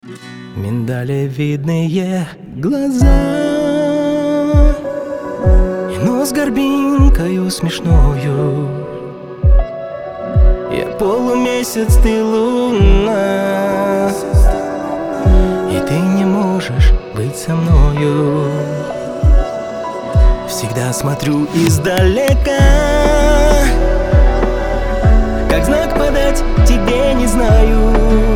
Миндалевидные глаза и нос горбинкою смешною. Я полумесяц, ты луна, и ты не можешь быть со мною. Всегда смотрю издалека, как знак подать тебе не знаю.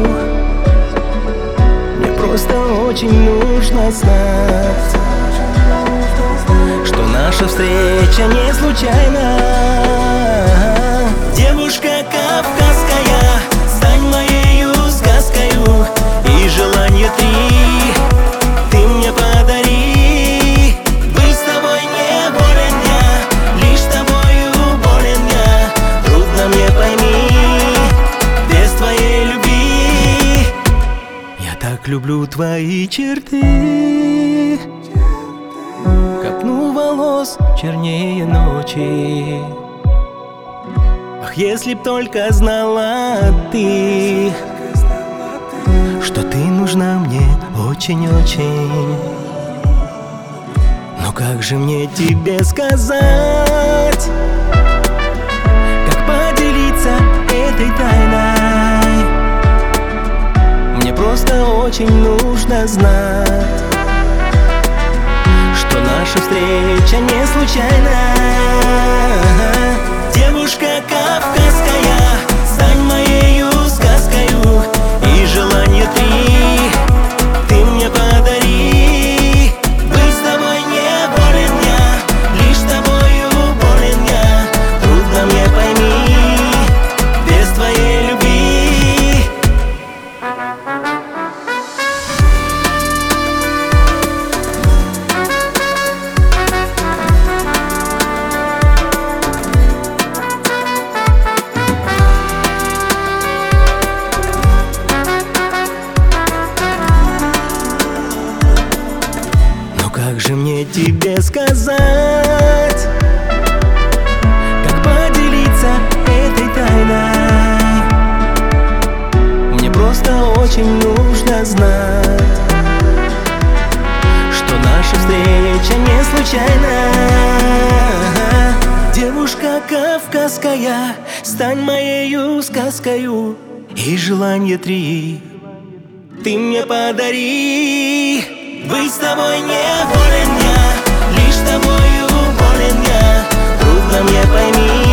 Мне просто очень нужно знать, что наша встреча не случайна. Девушка кавказская, стань моею сказкою, и желание три ты мне подари. Быть с тобой не болен я, лишь с тобою болен я. Трудно мне, пойми, без твоей любви. Я так люблю твои черты, копну волос чернее ночи. Ах, если б только знала ты, что ты нужна мне очень-очень. Но как же мне тебе сказать, как поделиться этой тайной? Мне просто очень нужно знать, что наша встреча не случайна. Девушка кавказская, стань моею сказкою, и желание три ты мне подари. Быть с тобой не болен я, лишь с тобою болен я. Трудно мне, пойми, без твоей любви. Как же мне тебе сказать, как поделиться этой тайной? Мне просто очень нужно знать, что наша встреча не случайна. Девушка кавказская, стань моею сказкою, и желание три ты мне подари. Быть с тобой не болен я, лишь с тобою болен я. Трудно мне, пойми,